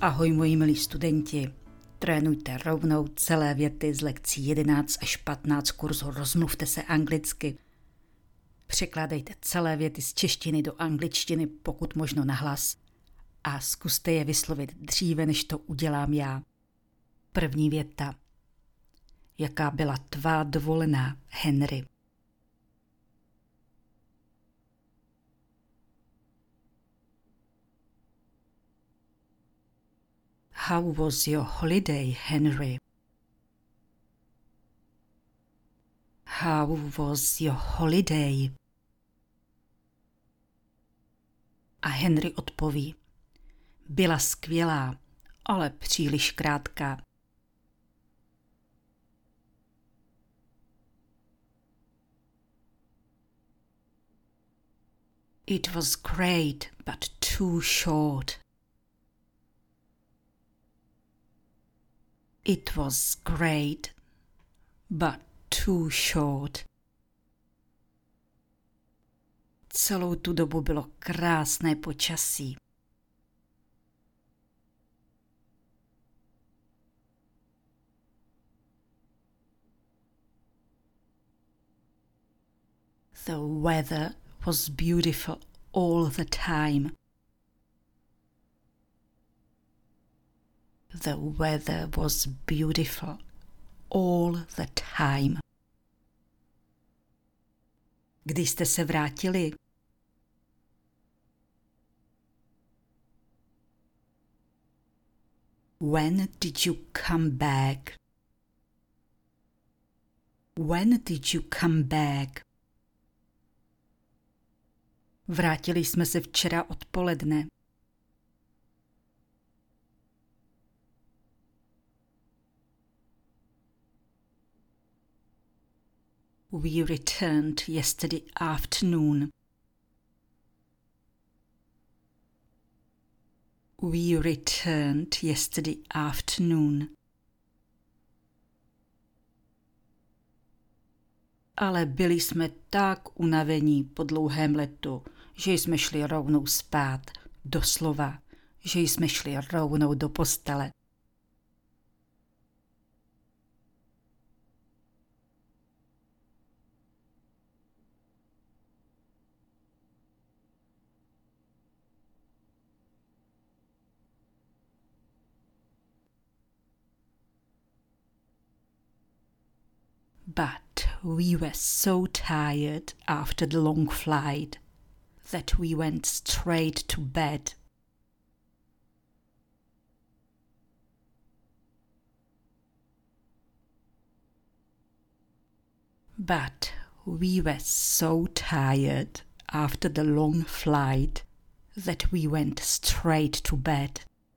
Ahoj moji milí studenti, trénujte rovnou celé věty z lekcí 11 až 15 kurzu Rozmluvte se anglicky. Překládejte celé věty z češtiny do angličtiny, pokud možno nahlas, a zkuste je vyslovit dříve, než to udělám já. První věta. Jaká byla tvá dovolená, Henry? How was your holiday, Henry? How was your holiday? A Henry odpoví. Byla skvělá, ale příliš krátká. It was great, but too short. It was great, but too short. Celou tu dobu bylo krásné počasí. The weather was beautiful all the time. The weather was beautiful all the time. Když jste se vrátili? When did you come back? When did you come back? Vrátili jsme se včera odpoledne. We returned yesterday afternoon. We returned yesterday afternoon. Ale byli jsme tak unavení po dlouhém letu, že jsme šli rovnou spát, doslova, že jsme šli rovnou do postele. But we were so tired after the long flight that we went straight to bed. But we were so tired after the long flight that we went straight to bed.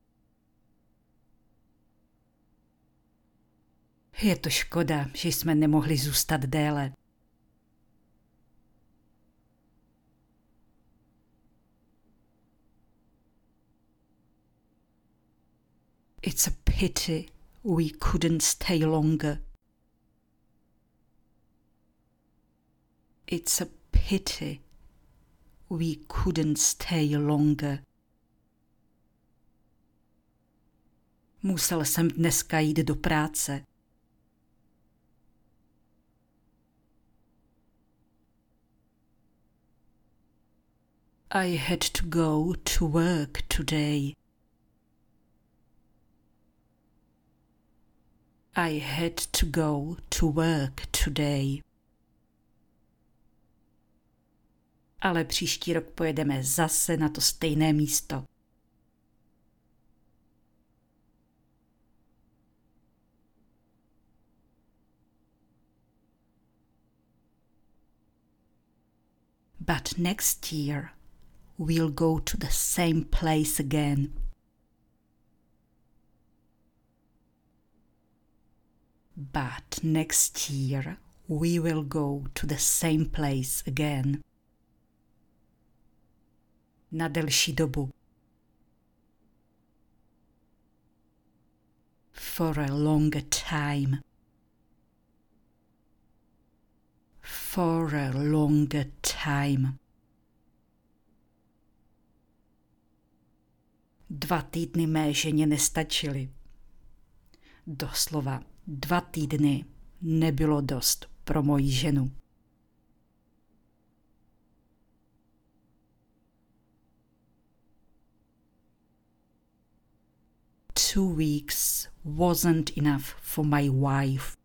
Je to škoda, že jsme nemohli zůstat déle. It's a pity we couldn't stay longer. It's a pity we couldn't stay longer. Musel jsem dneska jít do práce. I had to go to work today. I had to go to work today. Ale příští rok pojedeme zase na to stejné místo. But next year we'll go to the same place again. But next year we will go to the same place again. Na delší dobu. For a longer time. For a longer time. 2 týdny mé ženě nestačily. Doslova 2 týdny nebylo dost pro moji ženu. Two weeks wasn't enough for my wife.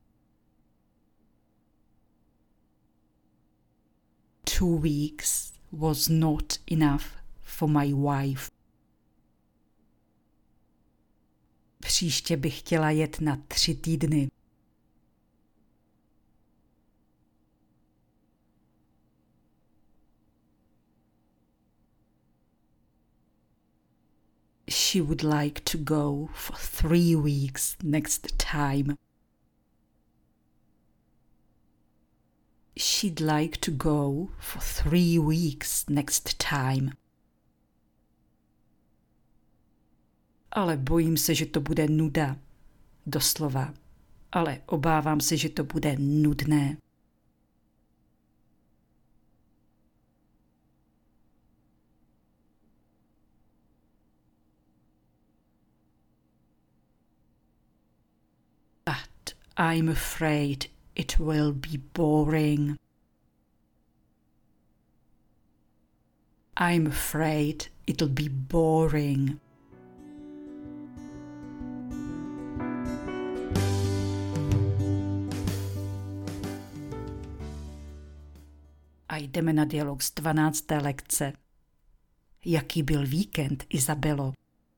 2 weeks was not enough for my wife. Příště bych chtěla jet na 3 týdny. She would like to go for 3 weeks next time. She'd like to go for 3 weeks next time. Ale bojím se, že to bude nuda. Doslova. Ale obávám se, že to bude nudné. But I'm afraid it will be boring. I'm afraid it'll be boring. A jdeme na dialog z 12. lekce. Jaký byl víkend, Izabelo?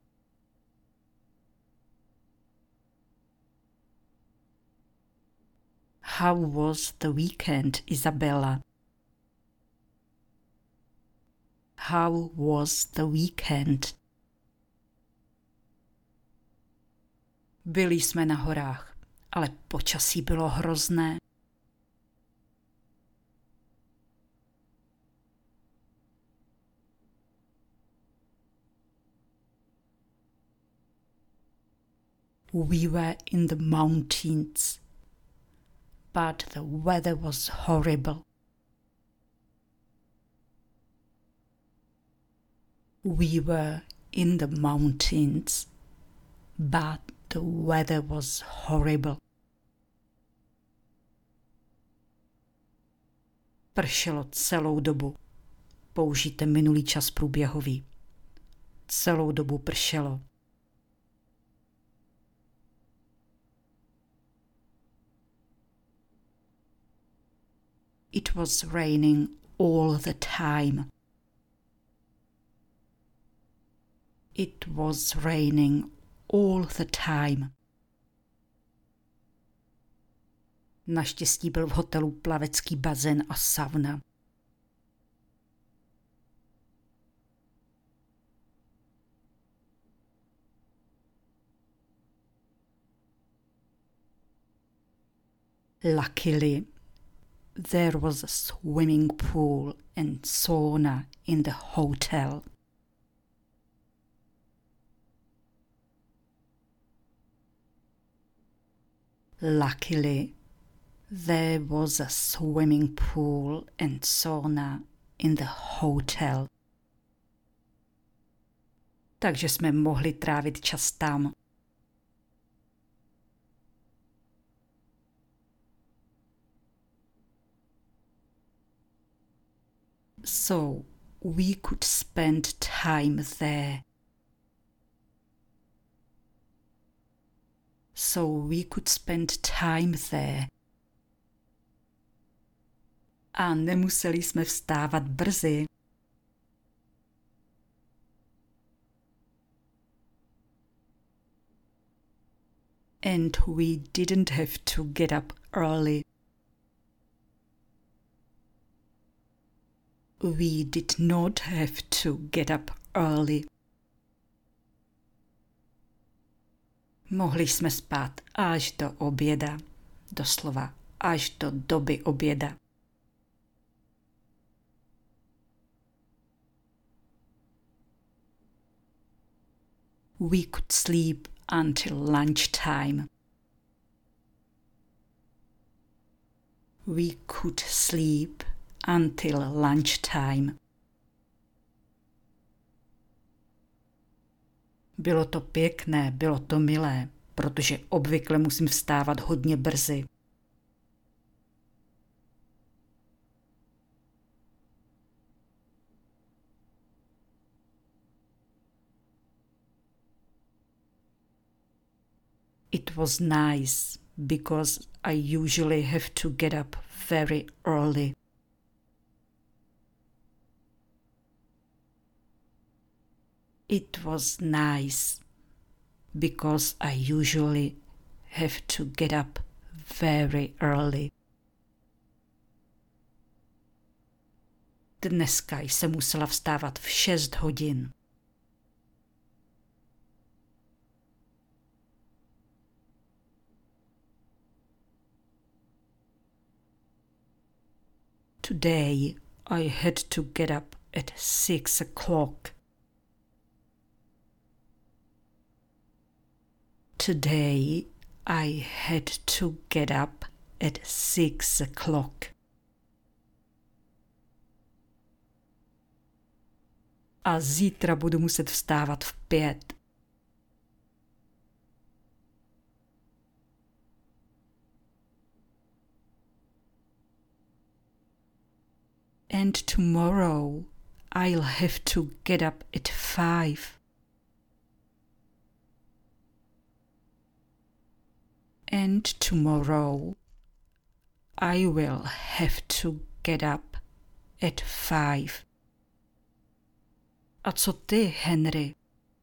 How was the weekend, Isabella? How was the weekend? Byli jsme na horách, ale počasí bylo hrozné. We were in the mountains, but the weather was horrible. We were in the mountains, but the weather was horrible. Pršelo celou dobu. Použijte minulý čas průběhový. Celou dobu pršelo. It was raining all the time. It was raining all the time. Naštěstí byl v hotelu plavecký bazén a sauna. Luckily, there was a swimming pool and sauna in the hotel. Luckily, there was a swimming pool and sauna in the hotel. Takže jsme mohli trávit čas tam. So we could spend time there. So we could spend time there. A nemuseli jsme vstávat brzy. And we didn't have to get up early. We did not have to get up early. Mohli jsme spát až do oběda. Doslova až do doby oběda. We could sleep until lunchtime. We could sleep until lunchtime. Bylo to pěkné, bylo to milé, protože obvykle musím vstávat hodně brzy. It was nice because I usually have to get up very early. It was nice because I usually have to get up very early. Dneska jsem musela vstávat v 6 hodin. Today I had to get up at 6 o'clock. Today I had to get up at 6 o'clock. A zítra budu muset vstávat v 5. And tomorrow I'll have to get up at 5. And tomorrow I will have to get up at 5. A co ty, Henry?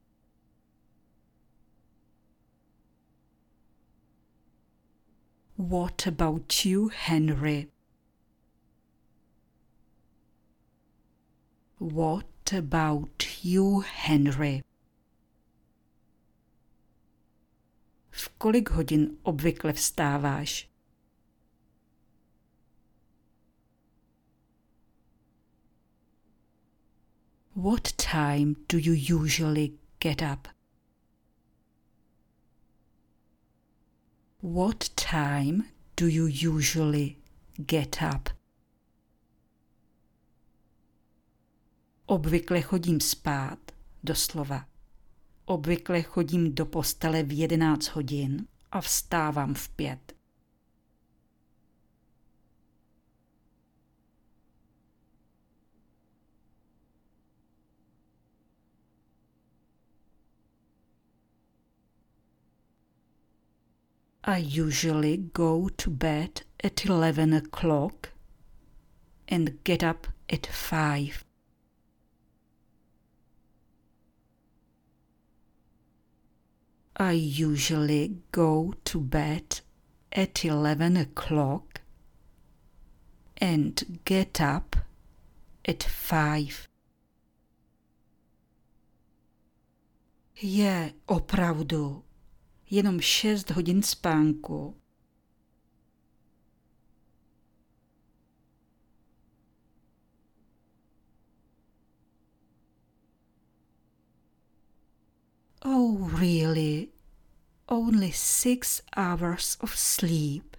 What about you, Henry? What about you, Henry? V kolik hodin obvykle vstáváš? What time do you usually get up? What time do you usually get up? Obvykle chodím spát, doslova. Obvykle chodím do postele v 11 hodin a vstávám v 5. I usually go to bed at 11 o'clock and get up at 5. I usually go to bed at 11 o'clock and get up at 5. Je opravdu jenom 6 hodin spánku. Oh, really? Only 6 hours of sleep?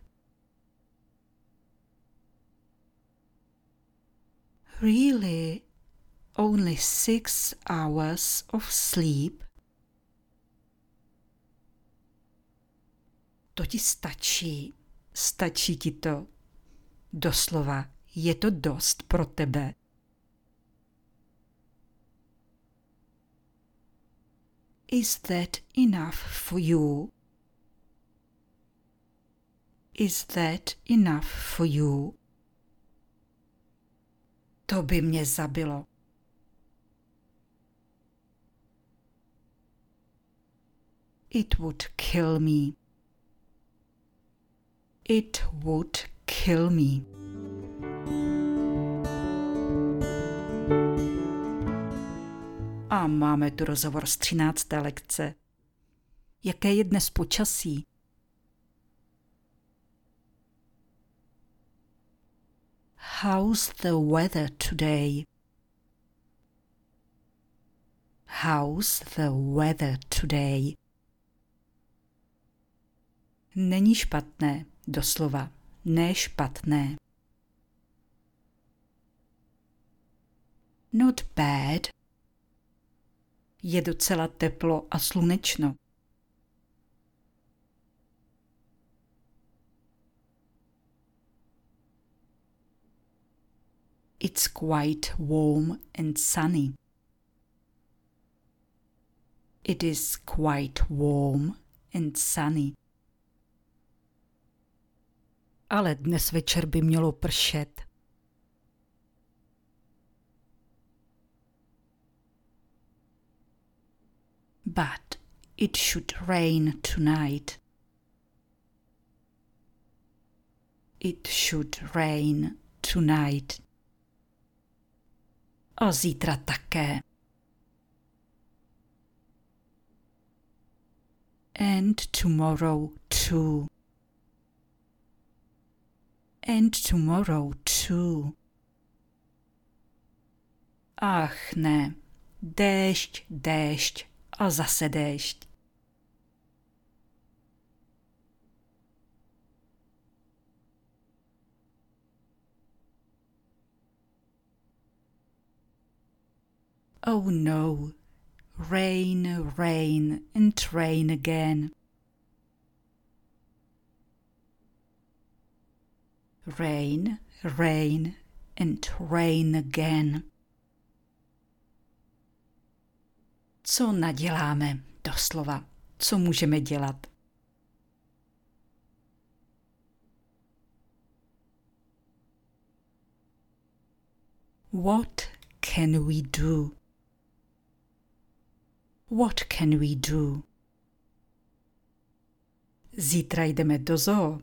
Really? Only 6 hours of sleep? To ti stačí. Stačí ti to. Doslova, je to dost pro tebe. Is that enough for you? Is that enough for you? To by mě zabilo. It would kill me. It would kill me. A máme tu rozhovor z 13. lekce. Jaké je dnes počasí? How's the weather today? How's the weather today? Není špatné, doslova, ne špatné. Not bad. Je docela teplo a slunečno. It's quite warm and sunny. It is quite warm and sunny. Ale dnes večer by mělo pršet. But it should rain tonight. It should rain tonight. A zítra také. And tomorrow too. And tomorrow too. Ach ne, déšť, déšť a zase déšť. Oh no, rain, rain and rain again. Rain, rain and rain again. Co naděláme, doslova, co můžeme dělat? What can we do? What can we do? Zítra jdeme do zoo.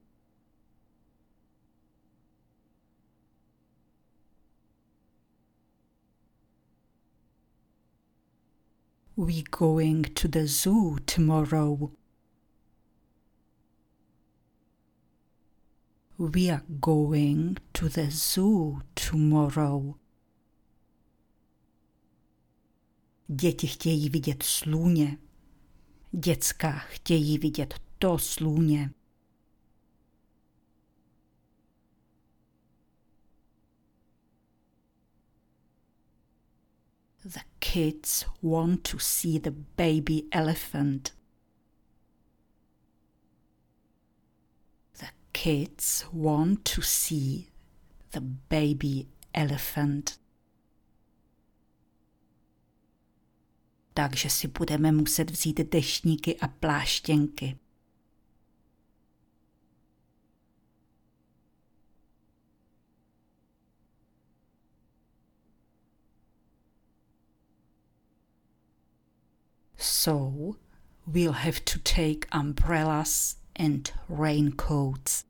We're going to the zoo tomorrow. We are going to the zoo tomorrow. Děti chtějí vidět slůně. Děcka chtějí vidět to slůně. The kids want to see the baby elephant. The kids want to see the baby elephant. Takže si budeme muset vzít deštníky a pláštěnky. So, we'll have to take umbrellas and raincoats.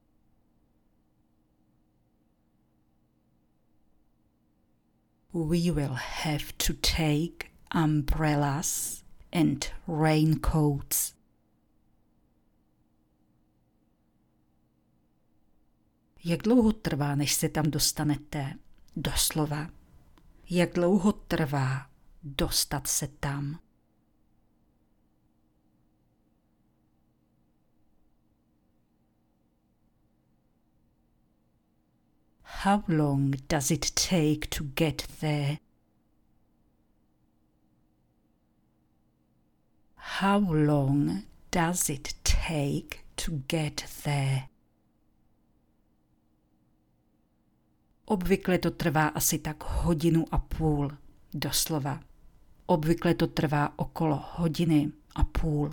We will have to take umbrellas and raincoats. Jak dlouho trvá, než se tam dostanete? Doslova. Jak dlouho trvá dostat se tam? How long does it take to get there? How long does it take to get there? Obvykle to trvá asi tak 1,5 hodiny, doslova. Obvykle to trvá okolo 1,5 hodiny.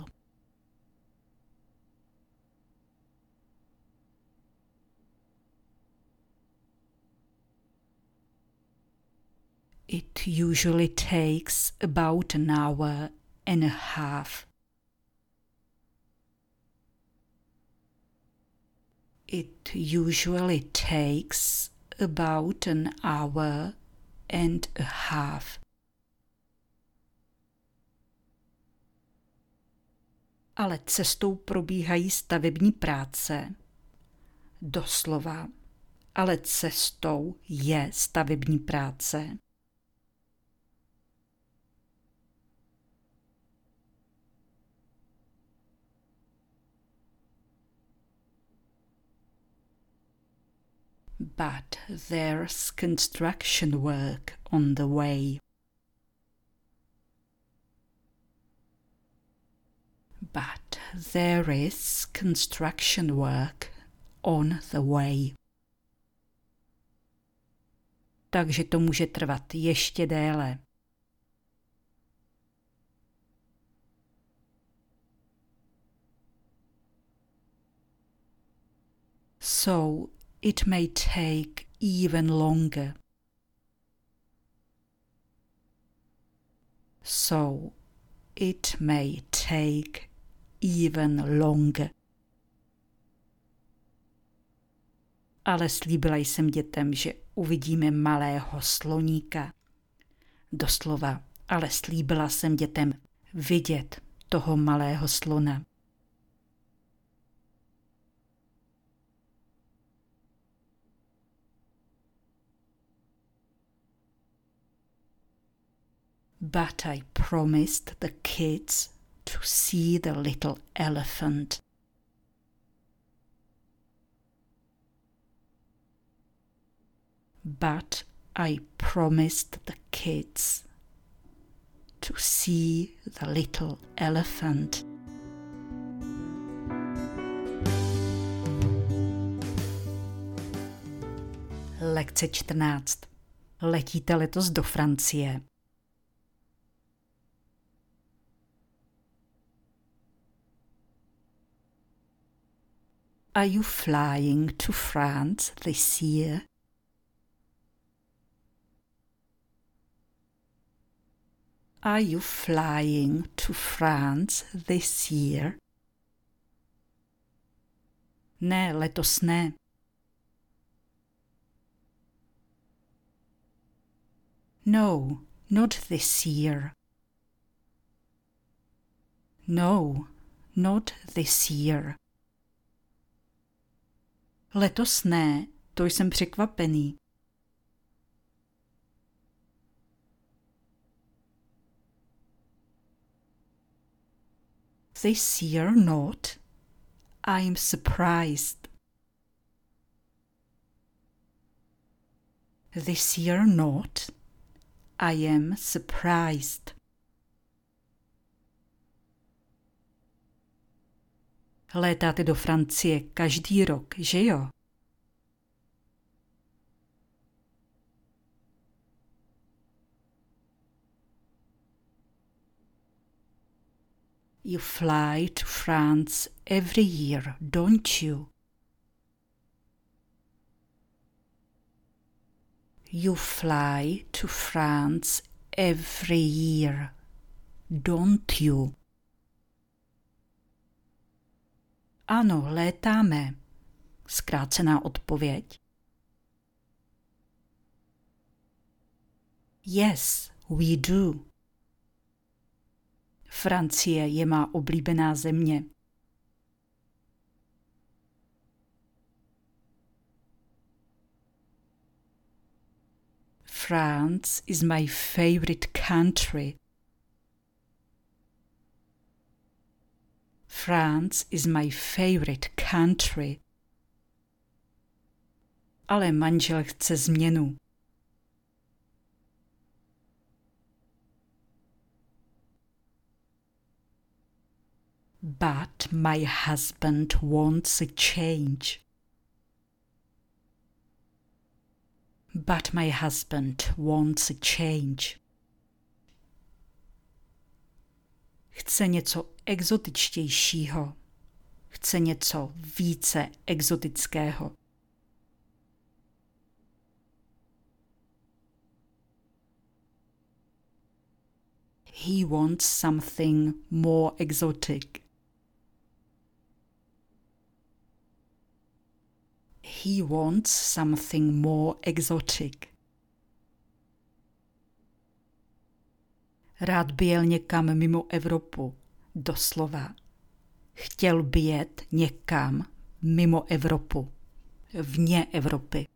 It usually takes about an hour and a half. It usually takes about an hour and a half. Ale cestou probíhají stavební práce. Doslova. Ale cestou je stavební práce. But there's construction work on the way. But there is construction work on the way. Takže to může trvat ještě déle. So it may take even longer. So it may take even longer. Ale slíbila jsem dětem, že uvidíme malého sloníka. Doslova, ale slíbila jsem dětem vidět toho malého slona. But I promised the kids to see the little elephant. But I promised the kids to see the little elephant. Lekce 14. Letíte letos do Francie? Are you flying to France this year? Are you flying to France this year? Ne, letos ne. No, not this year. No, not this year. Letos ne, to jsem překvapený. This year not. I'm surprised. This year not. I am surprised. Létáte do Francie každý rok, že jo? You fly to France every year, don't you? You fly to France every year, don't you? Ano, létáme. Zkrácená odpověď. Yes, we do. Francie je má oblíbená země. France is my favorite country. France is my favorite country. Ale manžel chce změnu. But my husband wants a change. But my husband wants a change. Chce něco exotičtějšího. Chce něco více exotického. He wants something more exotic. He wants something more exotic. Rád by jel někam mimo Evropu. Doslova. Chtěl by jet někam mimo Evropu. Vně Evropy.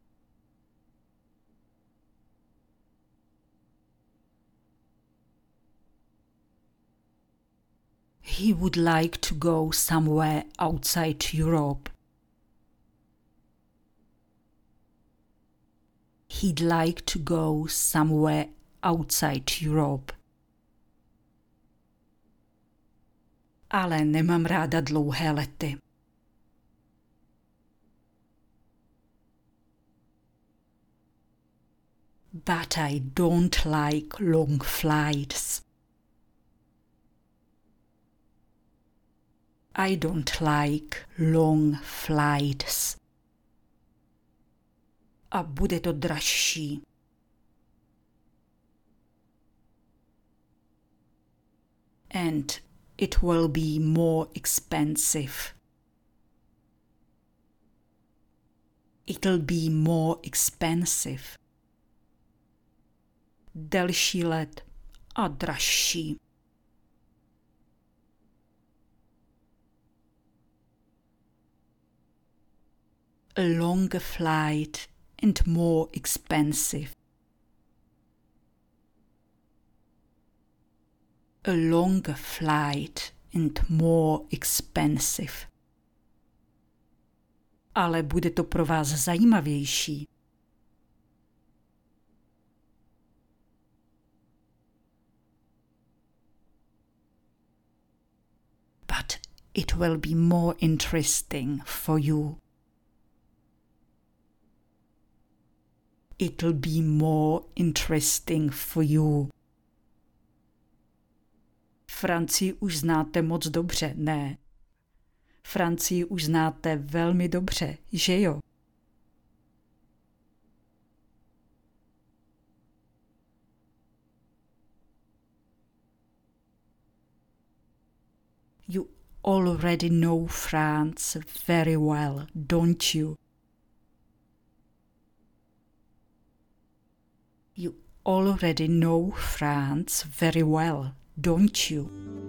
He would like to go somewhere outside Europe. He'd like to go somewhere outside Europe. Ale nemám ráda dlouhé lety. But I don't like long flights. I don't like long flights. A bude to dražší. And it will be more expensive. It'll be more expensive. Delší let a dražší. A longer flight and more expensive. A longer flight and more expensive. Ale bude to pro vás zajímavější. But it will be more interesting for you. It'll be more interesting for you. Francii už znáte moc dobře, ne? Francii už znáte velmi dobře, že jo? You already know France very well, don't you? You already know France very well, don't you?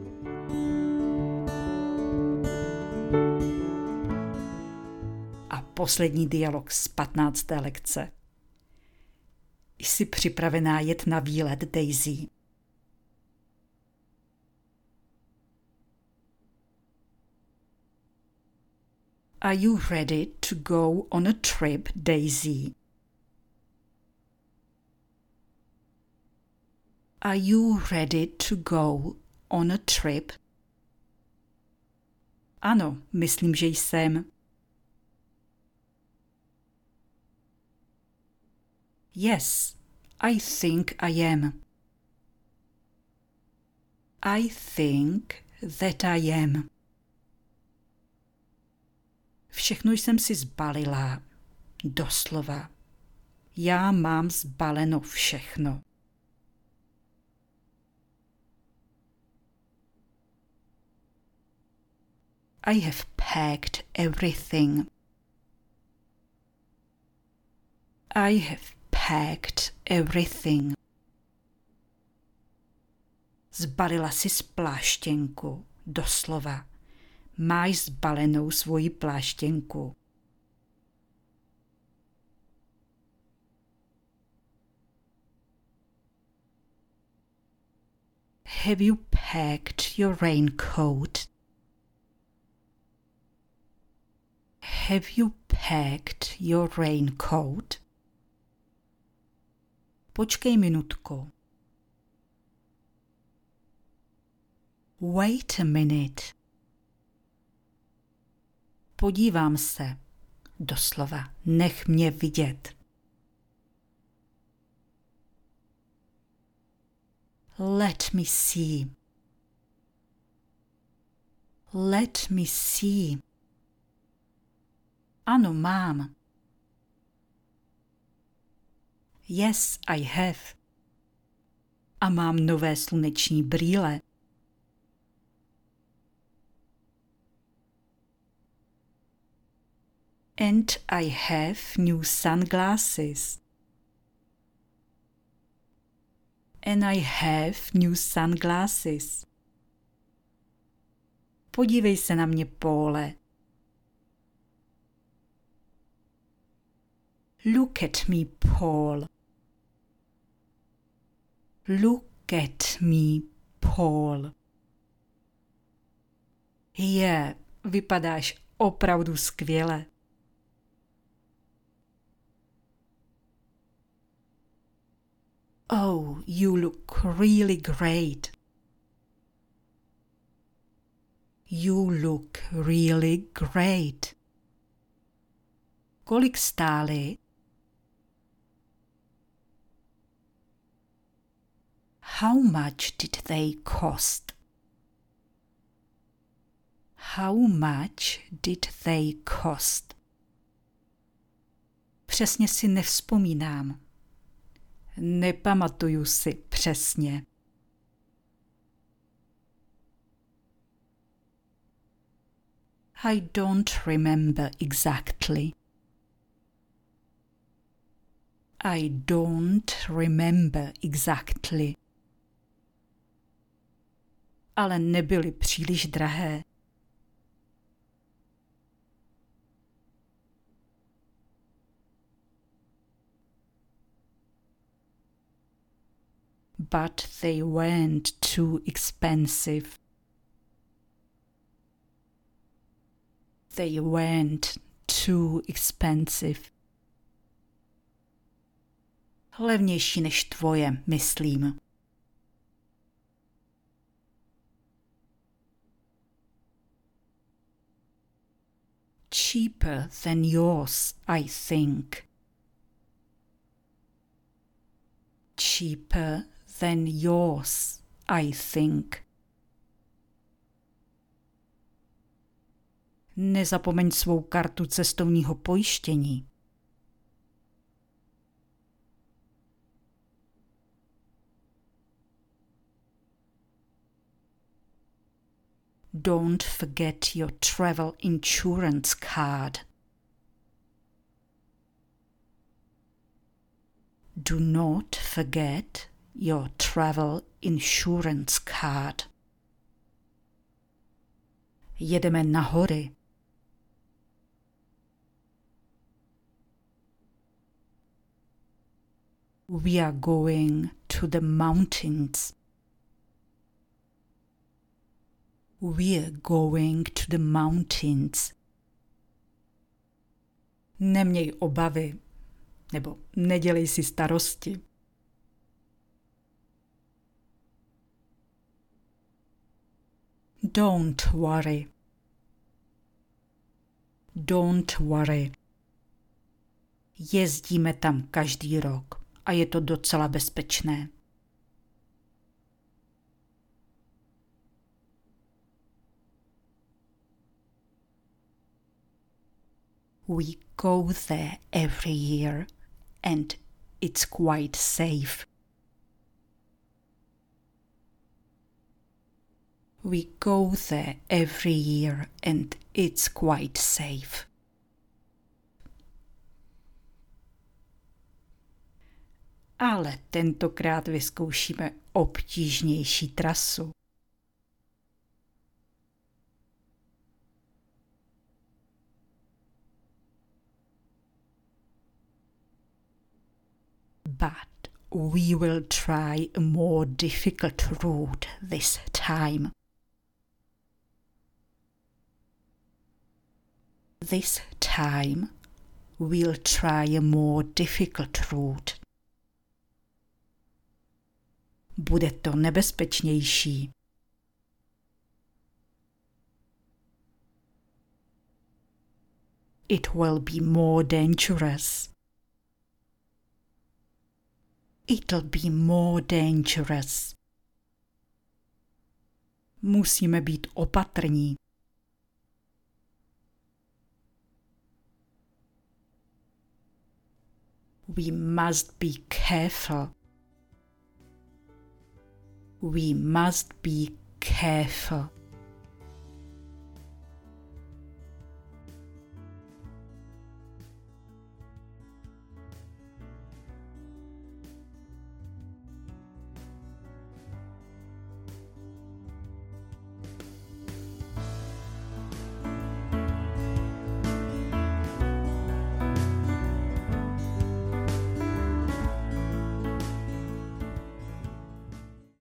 A poslední dialog z 15. lekce. Jsi připravená jet na výlet, Daisy? Are you ready to go on a trip, Daisy? Are you ready to go on a trip? Ano, myslím, že jsem. Yes, I think I am. I think that I am. Všechno jsem si zbalila. Doslova. Já mám zbaleno všechno. I have packed everything. I have packed everything. Zbalila si pláštěnku, doslova. Máš zbalenou svoji pláštěnku. Have you packed your raincoat? Have you packed your raincoat? Počkej minutku. Wait a minute. Podívám se. Doslova, nech mě vidět. Let me see. Let me see. Ano, mám. Yes, I have. A mám nové sluneční brýle. And I have new sunglasses. And I have new sunglasses. Podívej se na mě, Paule. Look at me, Paul. Look at me, Paul. Vypadáš opravdu skvěle. Oh, you look really great. You look really great. Kolik stály? How much did they cost? How much did they cost? Přesně si nevzpomínám. Nepamatuju si přesně. I don't remember exactly. I don't remember exactly. Ale nebyly příliš drahé. But they weren't too expensive. They weren't too expensive. Levnější než tvoje, myslím. Cheaper than yours, I think. Cheaper than yours, I think. Nezapomeň svou kartu cestovního pojištění. Don't forget your travel insurance card. Do not forget your travel insurance card. Jedeme na hory. We are going to the mountains. We're going to the mountains. Neměj obavy, nebo nedělej si starosti. Don't worry. Don't worry. Jezdíme tam každý rok a je to docela bezpečné. We go there every year and it's quite safe. We go there every year and it's quite safe. Ale tentokrát vyzkoušíme obtížnější trasu. But we will try a more difficult route this time. This time we'll try a more difficult route. Bude to nebezpečnější. It will be more dangerous. It'll be more dangerous. Musíme být opatrní. We must be careful. We must be careful.